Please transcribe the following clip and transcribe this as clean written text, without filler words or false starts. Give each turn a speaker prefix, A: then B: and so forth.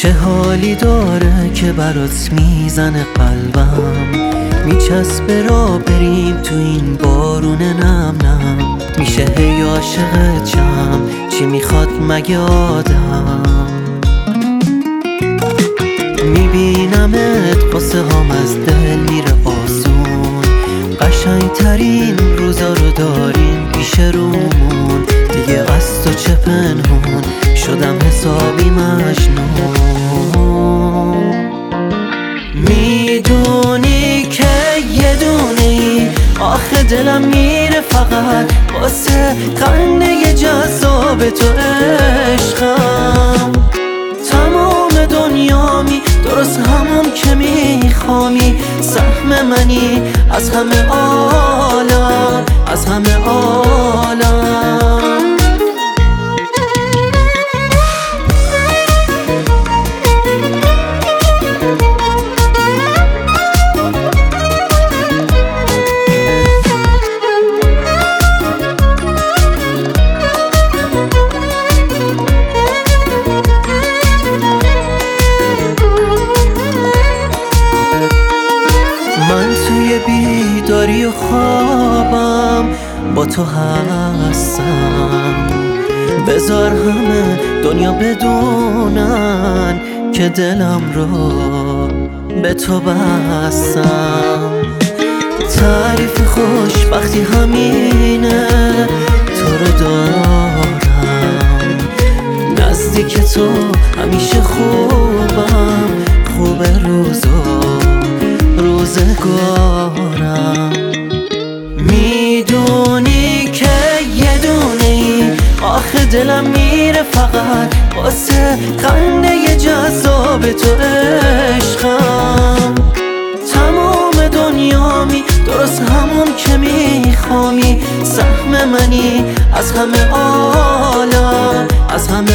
A: چه حالی داره که برات میزنه قلبم، میچسبه را بریم تو این بارون نم نم. میشه هی عاشقتم، چی میخواد مگه آدم؟ میبینمت قصه هام از دل میره آسون، قشنگ ترین روزا رو داریم پیش رومون. دیگه از تو چه پنهون، شدم حسابی مجنون. میدونی که یه دونه ای آخه دلم میره فقط واسه خنده جذاب تو عشقم. تمام دنیامی درست همون که میخوامی، سهم منی از همه عالم، از همه عالم. من توی بیداری و خوابم با تو هستم، بذار همه دنیا بدونن که دلم رو به تو بستم. تعریف خوشبختی همینه، تو رو دارم نزدیک تو همیشه خوبم، خوب روزگارم. میدونی که یه دونه ای آخه دلم میره فقط واسه خنده جذاب تو عشقم. تمام دنیامی درست همون که میخوامی، سهم منی از همه عالم، از همه